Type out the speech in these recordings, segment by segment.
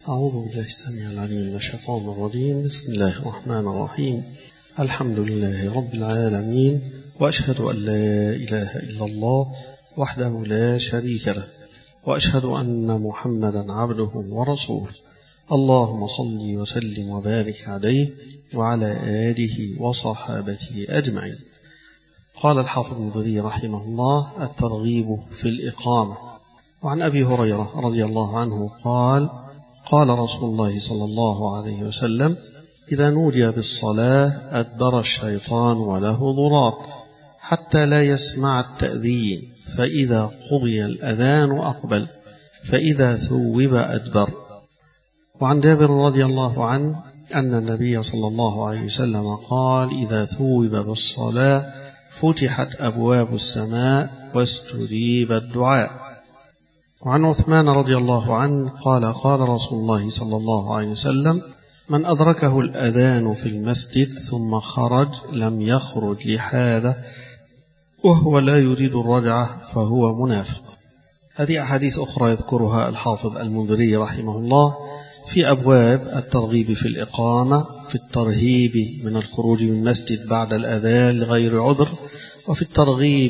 أعوذ بالله السميع العليم من الشيطان الرجيم. بسم الله الرحمن الرحيم. الحمد لله رب العالمين، وأشهد أن لا إله إلا الله وحده لا شريك له، وأشهد أن محمدا عبده ورسوله. اللهم صل وسلم وبارك عليه وعلى آله وصحابته أجمعين. قال الحافظ المنذري رحمه الله: الترغيب في الإقامة. وعن أبي هريرة رضي الله عنه قال: قال رسول الله صلى الله عليه وسلم: إذا نودي بالصلاة أدبر الشيطان وله ضراط حتى لا يسمع التأذين، فإذا قضي الأذان أقبل، فإذا ثوب أدبر. وعن جابر رضي الله عنه أن النبي صلى الله عليه وسلم قال: إذا ثوب بالصلاة فتحت أبواب السماء واستجيب الدعاء. وعن عثمان رضي الله عنه قال: قال رسول الله صلى الله عليه وسلم: من أدركه الأذان في المسجد ثم خرج لم يخرج لحاجة وهو لا يريد الرجعة فهو منافق. هذه أحاديث أخرى يذكرها الحافظ المنذري رحمه الله في أبواب الترغيب في الإقامة، في الترهيب من الخروج من المسجد بعد الأذان لغير عذر، وفي الترغيب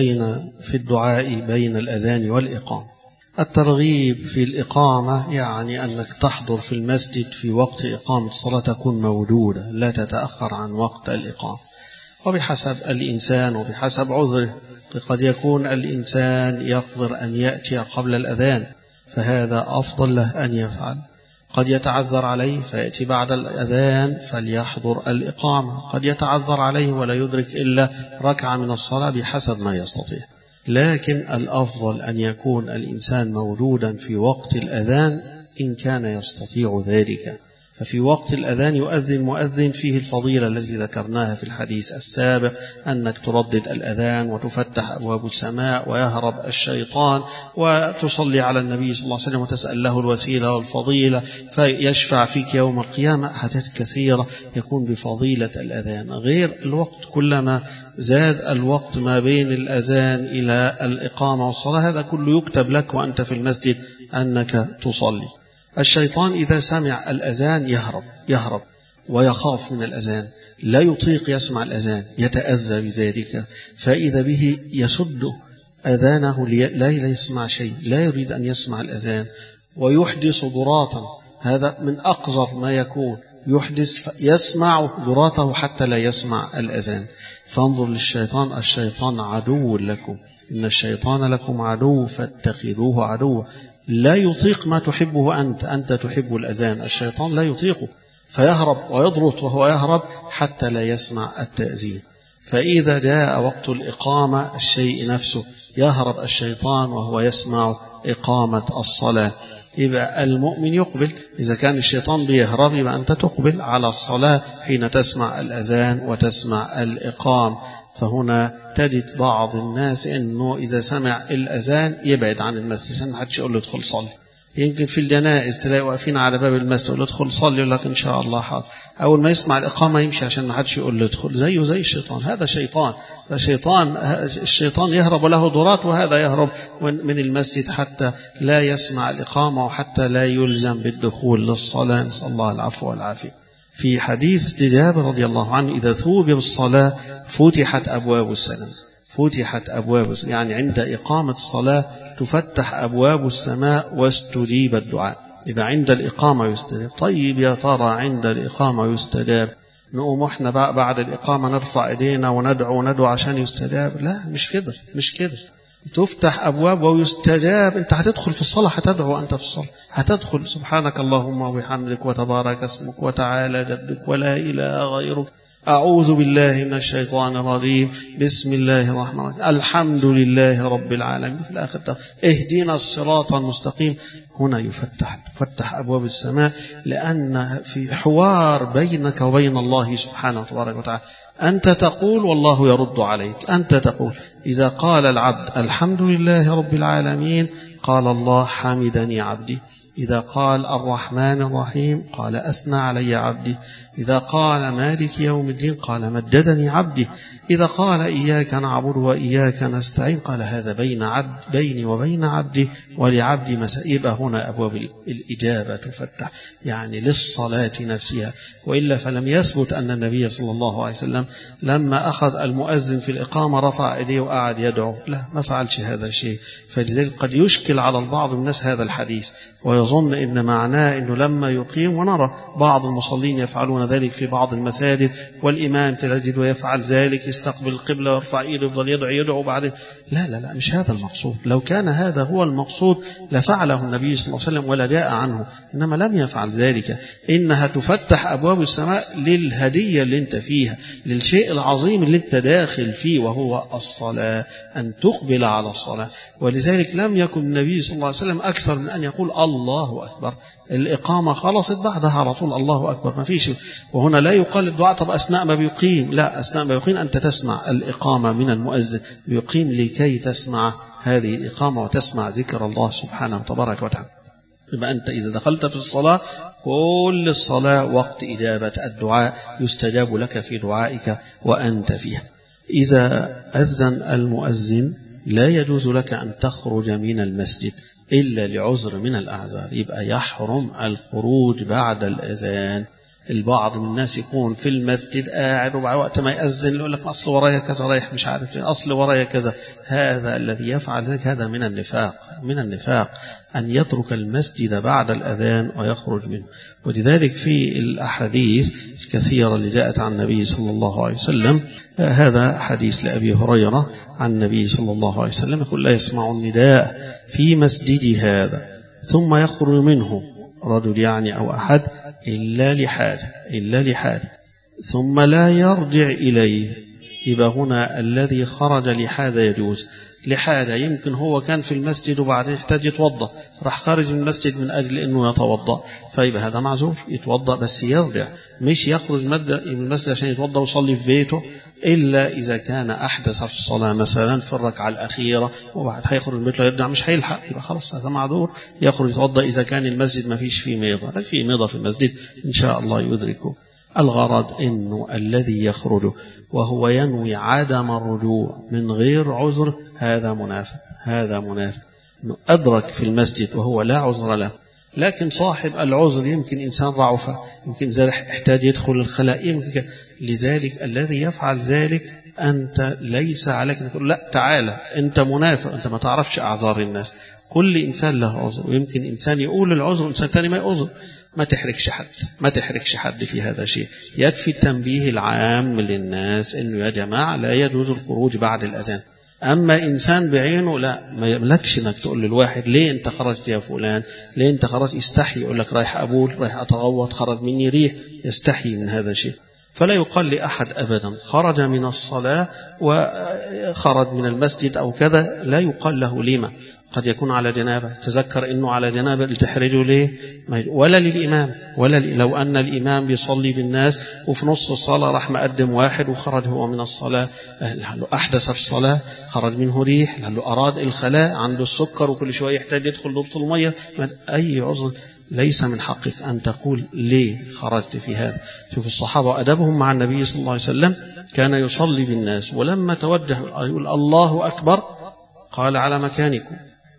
في الدعاء بين الأذان والإقامة. الترغيب في الإقامة يعني أنك تحضر في المسجد في وقت إقامة الصلاة، تكون موجودة لا تتأخر عن وقت الإقامة، وبحسب الإنسان وبحسب عذره. قد يكون الإنسان يقدر أن يأتي قبل الأذان فهذا أفضل له أن يفعل، قد يتعذر عليه فيأتي بعد الأذان فليحضر الإقامة، قد يتعذر عليه ولا يدرك إلا ركعة من الصلاة بحسب ما يستطيع. لكن الأفضل أن يكون الإنسان موجودا في وقت الأذان إن كان يستطيع ذلك. ففي وقت الأذان يؤذن مؤذن فيه الفضيلة التي ذكرناها في الحديث السابق، أنك تردد الأذان وتفتح أبواب السماء ويهرب الشيطان، وتصلي على النبي صلى الله عليه وسلم وتسأل له الوسيلة والفضيلة فيشفع فيك يوم القيامة. حاجات كثيرة يكون بفضيلة الأذان. غير الوقت، كلما زاد الوقت ما بين الأذان إلى الإقامة والصلاة هذا كله يكتب لك وأنت في المسجد أنك تصلي. الشيطان إذا سمع الأذان يهرب ويخاف من الأذان، لا يطيق يسمع الأذان، يتأذى بذلك، فإذا به يسد أذانه لا يسمع شيء، لا يريد أن يسمع الأذان، ويحدث ضراطا. هذا من أقذر ما يكون، يحدث يسمع ضراطه حتى لا يسمع الأذان. فانظر للشيطان، الشيطان عدو لكم، إن الشيطان لكم عدو فاتخذوه عدوا. لا يطيق ما تحبه أنت تحب الأذان، الشيطان لا يطيقه فيهرب ويضرط وهو يهرب حتى لا يسمع التأذين. فإذا جاء وقت الإقامة الشيء نفسه يهرب الشيطان وهو يسمع إقامة الصلاة. يبقى المؤمن يقبل، إذا كان الشيطان بيهرب يبقى أنت تقبل على الصلاة حين تسمع الأذان وتسمع الإقامة. فهنا تجد بعض الناس إنه إذا سمع الأذان يبعد عن المسجد عشان محدش يقول له ادخل صلي. يمكن في الجنائز تلاقي واقفين على باب المسجد يقول له ادخل صلي، يقول لك إن شاء الله حاضر. أول ما يسمع الإقامة يمشي عشان محدش يقول له ادخل. زيه زي الشيطان، هذا شيطان. الشيطان يهرب له ضرات، وهذا يهرب من المسجد حتى لا يسمع الإقامة وحتى لا يلزم بالدخول للصلاة. نسأل الله العفو والعافية. في حديث جابر رضي الله عنه: إذا ثوب بالصلاة فتحت أبواب السماء. فتحت أبواب السماء يعني عند إقامة الصلاة تفتح أبواب السماء واستجيب الدعاء. إذا عند الإقامة يستجاب. طيب يا ترى عند الإقامة يستجاب نقوم احنا بعد الإقامة نرفع ايدينا وندعو عشان يستجاب؟ لا، مش كده. تفتح أبواب ويستجاب. أنت هتدخل في الصلاة هتدعو، أنت في الصلاة هتدخل سبحانك اللهم وبحمدك وتبارك اسمك وتعالى جدك ولا إله غيرك، أعوذ بالله من الشيطان الرجيم، بسم الله الرحمن الرحيم، الحمد لله رب العالمين. في الآخر اهدنا الصراط المستقيم. هنا يفتح أبواب السماء، لأن في حوار بينك وبين الله سبحانه وتبارك وتعالى. أنت تقول والله يرد عليك. أنت تقول إذا قال العبد الحمد لله رب العالمين قال الله حمدني عبدي. إذا قال الرحمن الرحيم قال أثنى علي عبدي. إذا قال مالك يوم الدين قال مجدني عبدي. إذا قال إياك نعبد وإياك نستعين قال هذا بيني وبين عبدي ولعبدي مساء. يبقى هنا أبواب الإجابة تفتح يعني للصلاة نفسها. وإلا فلم يثبت أن النبي صلى الله عليه وسلم لما أخذ المؤذن في الإقامة رفع إيديه وقعد يدعو، لا، ما فعلش هذا الشيء. فلذلك قد يشكل على البعض الناس هذا الحديث ويظن إن معناه أنه لما يقيم، ونرى بعض المصلين يفعلون ذلك في بعض المساجد، والإمام تجده يفعل ذلك، يستقبل القبلة ويرفع إيده يفضل يدعو بعدين. لا لا لا، مش هذا المقصود. لو كان هذا هو المقصود لفعله النبي صلى الله عليه وسلم ولا جاء عنه، إنما لم يفعل ذلك. إنها تفتح أبواب السماء للهدية اللي انت فيها، للشيء العظيم اللي انت داخل فيه، وهو الصلاة، أن تقبل على الصلاة. ولذلك لم يكن النبي صلى الله عليه وسلم أكثر من أن يقول الله أكبر. الإقامة خلصت بعدها على طول الله أكبر، ما فيش. وهنا لا يقال الدعاء طب أثناء ما بيقيم، لا، أثناء ما بيقيم أنت تسمع الإقامة من المؤذن، بيقيم لكي تسمع هذه الإقامة وتسمع ذكر الله سبحانه وتبارك وتعالى. يبقى أنت إذا دخلت في الصلاة، كل الصلاة وقت إجابة الدعاء، يستجاب لك في دعائك وأنت فيها. إذا أذن المؤذن لا يجوز لك أن تخرج من المسجد إلا لعذر من الأعذار، يبقى يحرم الخروج بعد الأذان. البعض من الناس يكون في المسجد قاعد وبعد وقت ما يأذن يقول لك أصل ورايا كذا رايح مش عارف فين، أصل ورايا كذا. هذا الذي يفعل ذلك هذا من النفاق، من النفاق أن يترك المسجد بعد الأذان ويخرج منه. ولذلك في الأحاديث الكثيرة اللي جاءت عن النبي صلى الله عليه وسلم، هذا حديث لأبي هريرة عن النبي صلى الله عليه وسلم يقول لا يسمع النداء في مسجدي هذا ثم يخرج منه رجل يعني أو أحد إلا لحاجة ثم لا يرجع إليه. يبقى هنا الذي خرج لحاجة يجوز. لحاجة يمكن هو كان في المسجد وبعدين احتاج يتوضأ، راح خارج من المسجد من أجل أنه يتوضأ، فيبقى هذا معذور يتوضأ بس يرجع، مش يخرج من المسجد عشان يتوضأ ويصلي في بيته، إلا إذا كان أحدث في الصلاة مثلا في الركعة الأخيرة وبعد هيخرج من بيته يرجع مش هيلحق، يبقى خلاص هذا معذور يخرج يتوضأ. إذا كان المسجد ما فيش فيه ميضة، لكن فيه ميضة في المسجد إن شاء الله يدركه. الغرض إنه الذي يخرج وهو ينوي عدم الرجوع من غير عذر هذا منافق، هذا منافق. إنه أدرك في المسجد وهو لا عذر له. لكن صاحب العذر يمكن إنسان ضعف، يمكن إذا احتاج يدخل الخلاء، يمكن. لذلك الذي يفعل ذلك أنت ليس عليك نقول لا تعالى أنت منافق، أنت ما تعرفش أعذار الناس. كل إنسان له عذر، ويمكن إنسان يقول العذر إنسان ثاني ما يعذر. ما تحركش حد في هذا الشيء. يكفي التنبيه العام للناس إنه يا جماعة لا يجوز الخروج بعد الأذان. أما إنسان بعينه لا، ما يملكش إنك تقول للواحد ليه أنت خرجت يا فلان، ليه أنت خرجت، يستحي يقول لك رايح أبول، رايح أتغوط، خرج مني ريح، يستحي من هذا الشيء. فلا يقال لأحد أبدا خرج من الصلاة وخرج من المسجد أو كذا، لا يقال له لما. قد يكون على جنابه، تذكر إنه على جنابه لتحرجه ليه؟ ولا للإمام، لو أن الإمام بيصلي بالناس وفي نص الصلاة راح مقدم واحد وخرج هو من الصلاة، لعله أحدث في الصلاة، خرج منه ريح، لعله أراد الخلاء، عنده السكر وكل شوية يحتاج يدخل ضبط المية، أي عذر ليس من حقك أن تقول ليه خرجت في هذا. شوف الصحابة وأدبهم مع النبي صلى الله عليه وسلم، كان يصلي بالناس ولما توجه يقول الله أكبر قال على مكانكم،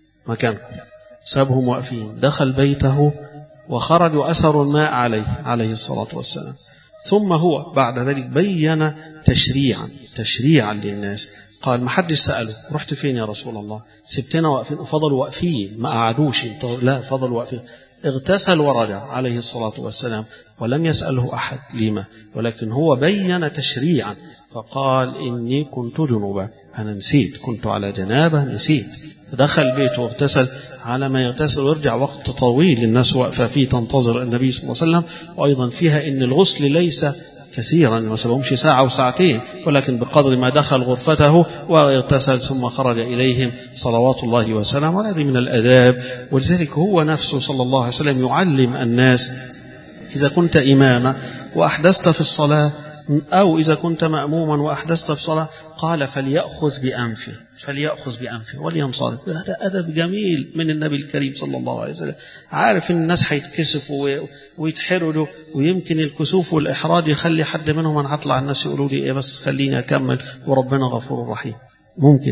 سابهم واقفين، دخل بيته وخرج وأثر الماء عليه الصلاة والسلام. ثم هو بعد ذلك بين تشريعا للناس، قال ما حدش سأله رحت فين يا رسول الله، سبتنا واقفين، فضلوا واقفين ما قعدوش، لا فضلوا واقفين. اغتسل ورجع عليه الصلاة والسلام ولم يسأله أحد لما، ولكن هو بين تشريعا فقال إني كنت جنوبا، أنا نسيت، كنت على جنابة نسيت. فدخل بيته واغتسل، على ما يغتسل ويرجع وقت طويل الناس واقفة فيه تنتظر النبي صلى الله عليه وسلم. وأيضا فيها إن الغسل ليس كثيرا، ما سبهمش ساعة وساعتين، ولكن بقدر ما دخل غرفته واغتسل ثم خرج إليهم صلوات الله وسلامه. وهذه من الأداب. ولذلك هو نفسه صلى الله عليه وسلم يعلم الناس إذا كنت إماما وأحدثت في الصلاة، أو إذا كنت مأموما وأحدثت في الصلاة، قال فليأخذ بأنفه، فليأخذ بأنفه ولينصرف. هذا أدب جميل من النبي الكريم صلى الله عليه وسلم. عارف إن الناس هيتكسفوا ويتحرجوا، ويمكن الكسوف والإحراج يخلي حد منهم أنا هطلع الناس يقولوا لي إيه، بس خليني أكمل وربنا غفور رحيم ممكن.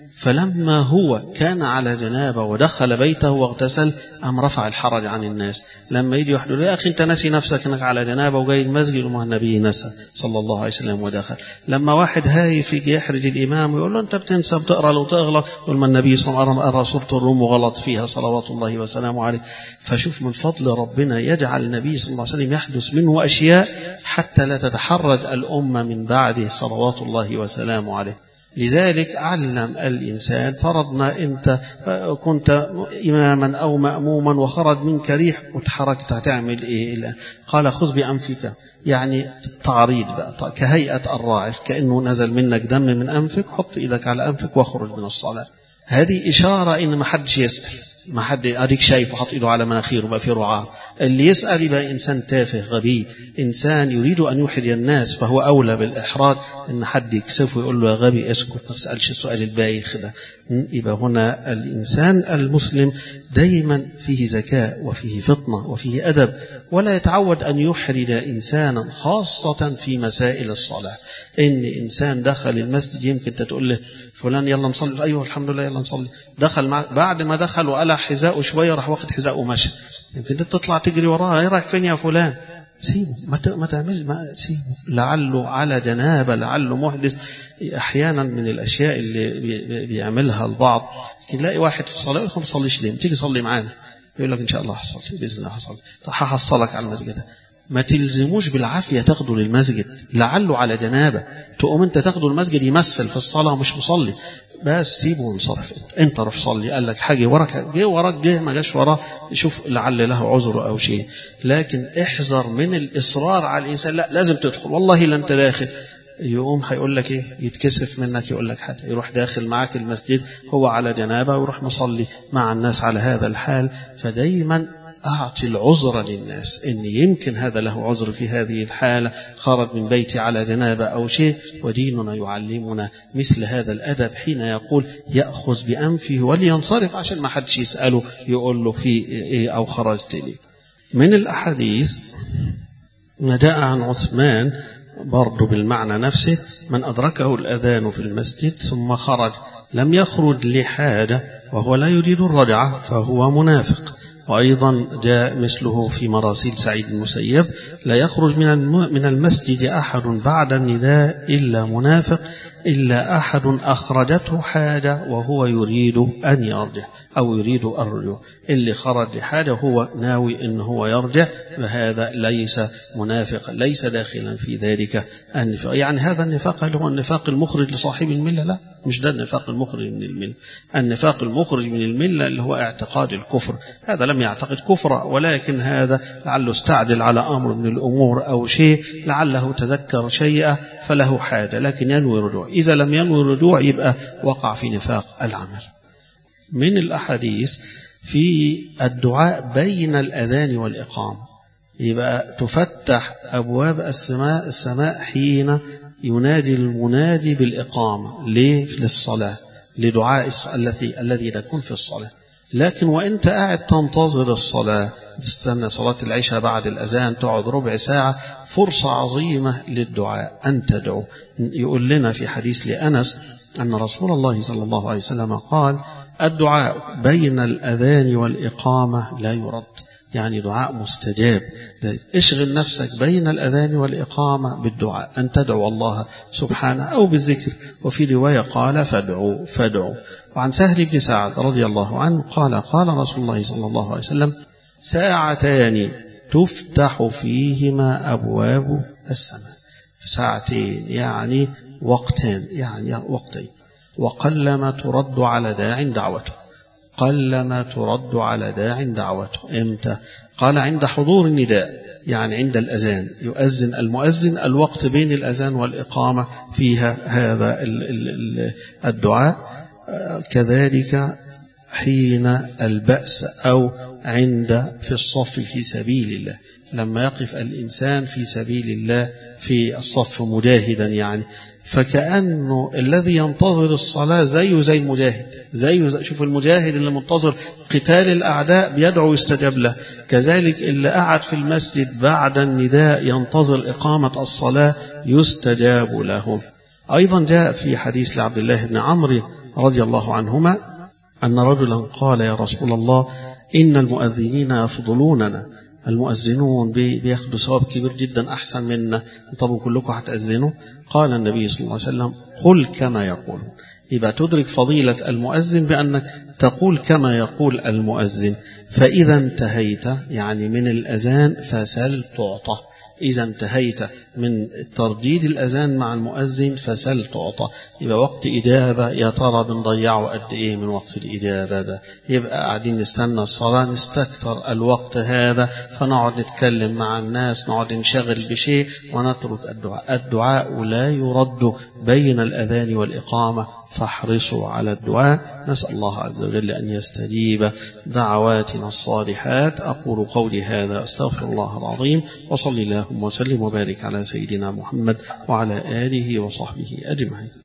فلما هو كان على جنابه ودخل بيته واغتسل أم رفع الحرج عن الناس. لما يجي يحدث يا أخي أنت ناسي نفسك أنك على جنابه وجاي المسجد، وما النبي نسى صلى الله عليه وسلم ودخل. لما واحد هايف يجي يحرج الإمام ويقول له أنت بتنسى بتقرأ لو تغلط، وما النبي صلى الله عليه وسلم قرأ سورة الروم وغلط فيها صلوات الله وسلامه عليه. فشوف من فضل ربنا يجعل النبي صلى الله عليه وسلم يحدث منه أشياء حتى لا تتحرج الأمة من بعده صلوات الله وسلامه عليه. لذلك علم الإنسان، فرضنا أنت كنت إماما أو مأموما وخرج منك ريح وتحركت هتعمل إيه؟ قال خذ بأنفك، يعني تعريض بقى كهيئة الراعف، كأنه نزل منك دم من أنفك، حط إيدك على أنفك واخرج من الصلاة. هذه إشارة إن ما حدش يسأل، ما حد أديك شايفه حط إيده على مناخيره بقى في رعاه. اللي يسأل يبقى إنسان تافه غبي، إنسان يريد أن يحرج الناس، فهو أولى بالإحراج إن حد يكسفه يقول له يا غبي اسكت ما تسألش السؤال البايخ ده. يبقى هنا الإنسان المسلم دايما فيه ذكاء وفيه فطنة وفيه أدب، ولا يتعود أن يحرج إنسانا خاصة في مسائل الصلاة. إن إنسان دخل المسجد يمكن تقول له فلان يلا نصلي، أيوه الحمد لله يلا نصلي، دخل بعد ما دخل وقلع حذاءه شوية راح واخد حذاءه ومشى، يمكن تطلع تجري وراه ايه رايح فين يا فلان؟ سيبه ما تعملش، ما سيبه، لعله على جنابه، لعله محدث. احيانا من الاشياء اللي بيعملها البعض، تلاقي واحد في الصلاه يقول ما تصليش ليه؟ تيجي صلي معانا، يقول لك ان شاء الله هصلي باذن الله هصلي، طب هحصلك على المسجد. ما تلزموش بالعافيه تاخده للمسجد، لعله على جنابه، تقوم انت تاخده المسجد يمثل في الصلاه ومش مصلي، بس سيبه وانصرف. انت روح صلي، قال لك حاجه وراك جه ما جاش وراه، شوف لعل له عذر او شيء. لكن احذر من الاصرار على الانسان، لا لازم تدخل، والله لا انت داخل، يقوم هيقول لك ايه، يتكسف منك يقول لك حاجه، يروح داخل معاك المسجد هو على جنابه ويروح مصلي مع الناس على هذا الحال. فدايما أعطي العذر للناس، إن يمكن هذا له عذر في هذه الحالة، خرج من بيتي على جنابة أو شيء، وديننا يعلمنا مثل هذا الأدب حين يقول يأخذ بأنفه ولينصرف، عشان ما حدش يسأله يقول له في إيه أو خرجت ليه. من الأحاديث ما جاء عن عثمان برضو بالمعنى نفسه، من أدركه الأذان في المسجد ثم خرج لم يخرج لحاجة وهو لا يريد الرجعة فهو منافق. وأيضا جاء مثله في مراسيل سعيد المسيب، لا يخرج من المسجد أحد بعد النداء إلا منافق، إلا أحد أخرجته حاجة وهو يريد أن يرجع أو يريد الرجوع. اللي خرج لحاجة هو ناوي إن هو يرجع، فهذا ليس منافقا، ليس داخلا في ذلك النفاق. يعني هذا النفاق هل هو النفاق المخرج لصاحب الملة؟ لا، مش ده النفاق المخرج من الملة. النفاق المخرج من الملة اللي هو اعتقاد الكفر، هذا لم يعتقد كفرا، ولكن هذا لعله استعجل على أمر من الأمور أو شيء، لعله تذكر شيئا فله حاجة، لكن ينوي الرجوع. إذا لم ينوي الرجوع يبقى وقع في نفاق العمل. من الأحاديث في الدعاء بين الأذان والإقامة، يبقى تفتح أبواب السماء حين ينادي المنادي بالإقامة للصلاة، لدعاء الذي يكون في الصلاة. لكن وانت قاعد تنتظر الصلاة، تستنى صلاة العشاء بعد الأذان تقعد ربع ساعة، فرصة عظيمة للدعاء أن تدعو. يقول لنا في حديث لأنس أن رسول الله صلى الله عليه وسلم قال الدعاء بين الأذان والإقامة لا يرد، يعني دعاء مستجاب. اشغل نفسك بين الأذان والإقامة بالدعاء، أن تدعو الله سبحانه أو بالذكر. وفي رواية قال فادعوا. وعن سهل بن سعد رضي الله عنه قال قال رسول الله صلى الله عليه وسلم ساعتان تفتح فيهما أبواب السماء. ساعتين يعني وقتين، يعني وقتين. وقلما ترد على داع دعوته، قلما ترد على داع دعوته. امتى؟ قال عند حضور النداء، يعني عند الأذان، يؤذن المؤذن، الوقت بين الأذان والإقامة فيها هذا الدعاء. كذلك حين البأس أو عند في الصف في سبيل الله، لما يقف الإنسان في سبيل الله في الصف مجاهدا، يعني فكأنه الذي ينتظر الصلاة زي المجاهد، شوف المجاهد اللي منتظر قتال الأعداء بيدعو يستجاب له، كذلك اللي قعد في المسجد بعد النداء ينتظر إقامة الصلاة يستجاب له. أيضا جاء في حديث لعبد الله بن عمرو رضي الله عنهما أن رجلا قال يا رسول الله إن المؤذنين يفضلوننا، المؤذنون بياخدوا ثواب كبير جدا أحسن منا، طب كلكم هتأذنوا؟ قال النبي صلى الله عليه وسلم قل كما يقول. يبقى تدرك فضيلة المؤذن بأنك تقول كما يقول المؤذن. فإذا انتهيت يعني من الأذان فسل تعطى، إذا انتهيت من ترديد الأذان مع المؤذن فسل تعطى. يبقى وقت إجابة يا ترى بنضيعه قد إيه من وقت الإجابة ده؟ يبقى قاعدين نستنى الصلاة نستكتر الوقت هذا، فنقعد نتكلم مع الناس، نقعد نشغل بشيء ونترك الدعاء. الدعاء لا يرد بين الأذان والإقامة، فاحرصوا على الدعاء. نسأل الله عز وجل أن يستجيب دعواتنا الصالحات. أقول قولي هذا أستغفر الله العظيم، وصلي اللهم وسلم وبارك على سيدنا محمد وعلى آله وصحبه أجمعين.